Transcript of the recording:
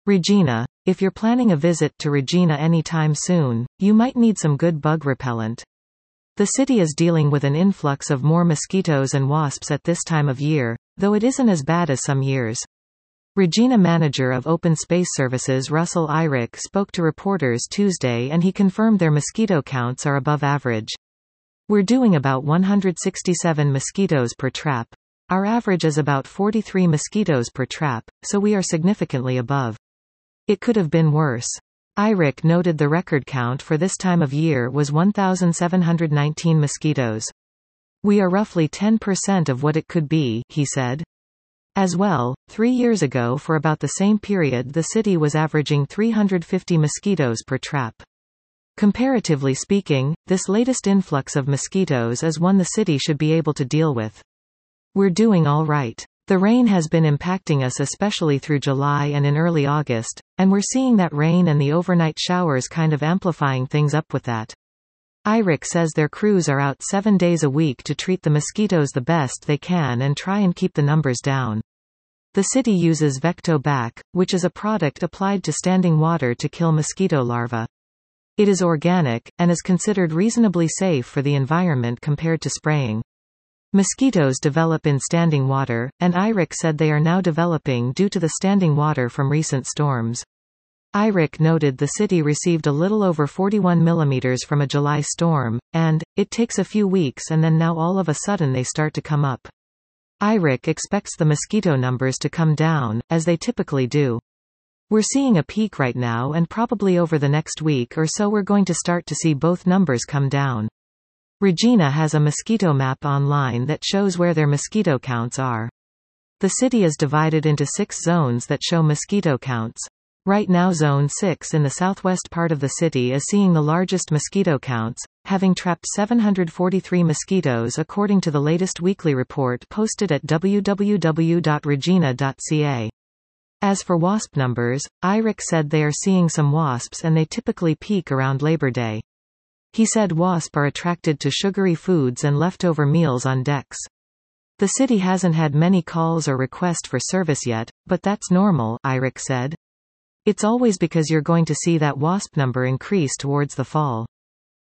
Regina. If you're planning a visit to Regina anytime soon, you might need some good bug repellent. The city is dealing with an influx of more mosquitoes and wasps at this time of year, though it isn't as bad as some years. Regina manager of Open Space Services Russell Eyrich spoke to reporters Tuesday and he confirmed their mosquito counts are above average. We're doing about 167 mosquitoes per trap. Our average is about 43 mosquitoes per trap, so we are significantly above. It could have been worse. Eyrich noted the record count for this time of year was 1,719 mosquitoes. We are roughly 10% of what it could be, he said. As well, 3 years ago for about the same period the city was averaging 350 mosquitoes per trap. Comparatively speaking, this latest influx of mosquitoes is one the city should be able to deal with. We're doing all right. The rain has been impacting us especially through July and in early August, and we're seeing that rain and the overnight showers kind of amplifying things up with that. Eyrich says their crews are out 7 days a week to treat the mosquitoes the best they can and try and keep the numbers down. The city uses Vectobac, which is a product applied to standing water to kill mosquito larvae. It is organic, and is considered reasonably safe for the environment compared to spraying. Mosquitoes develop in standing water, and Eyrich said they are now developing due to the standing water from recent storms. Eyrich noted the city received a little over 41 mm from a July storm, and it takes a few weeks and then now all of a sudden they start to come up. Eyrich expects the mosquito numbers to come down, as they typically do. We're seeing a peak right now and probably over the next week or so we're going to start to see both numbers come down. Regina has a mosquito map online that shows where their mosquito counts are. The city is divided into 6 zones that show mosquito counts. Right now Zone 6 in the southwest part of the city is seeing the largest mosquito counts, having trapped 743 mosquitoes according to the latest weekly report posted at www.regina.ca. As for wasp numbers, Eyrich said they are seeing some wasps and they typically peak around Labor Day. He said wasps are attracted to sugary foods and leftover meals on decks. The city hasn't had many calls or requests for service yet, but that's normal, Eyrich said. It's always because you're going to see that wasp number increase towards the fall.